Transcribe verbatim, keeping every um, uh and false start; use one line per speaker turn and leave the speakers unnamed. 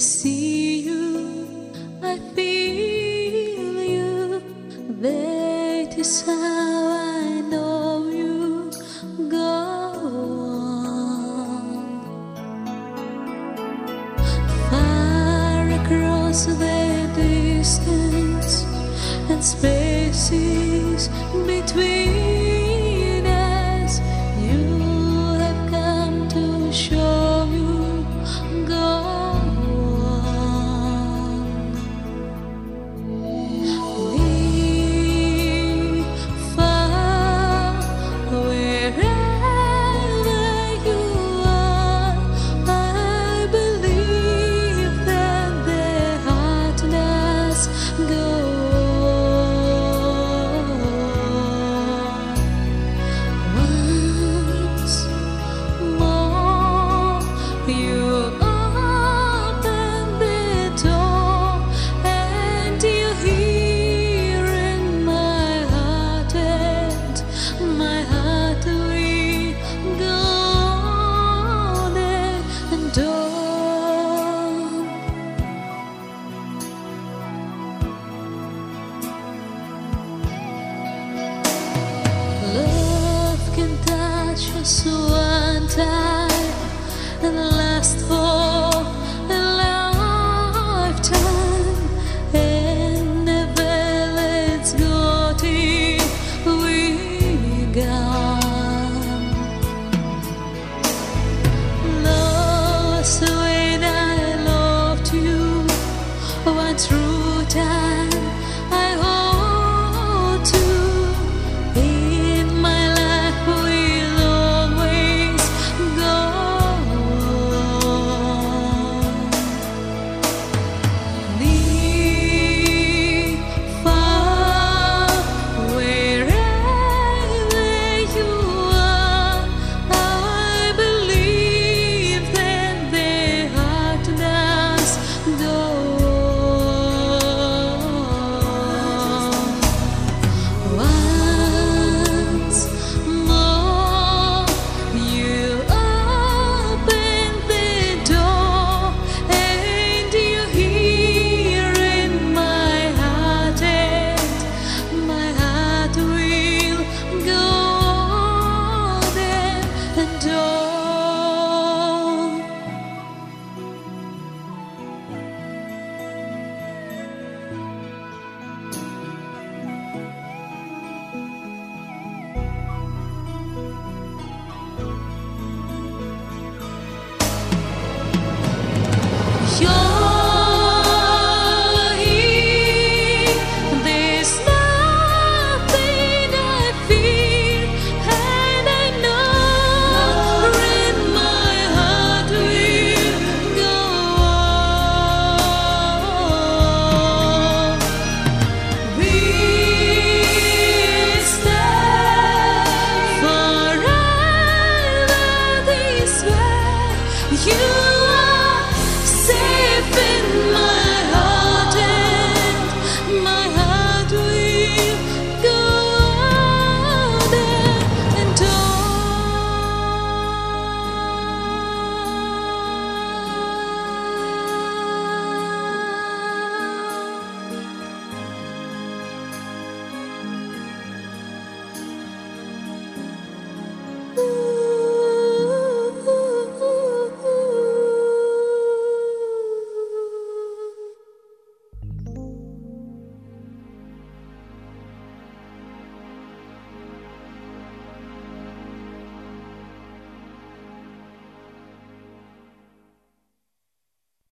see you, I feel you. That is how I know you. Go on. Far across the distance and spaces between us, you have come to show you. Go on. We far, wherever you are, I believe that the heart does go on. Once more, you open the door, and you hear in my heart, and my heart will go on and on. Love can touch us one time and last for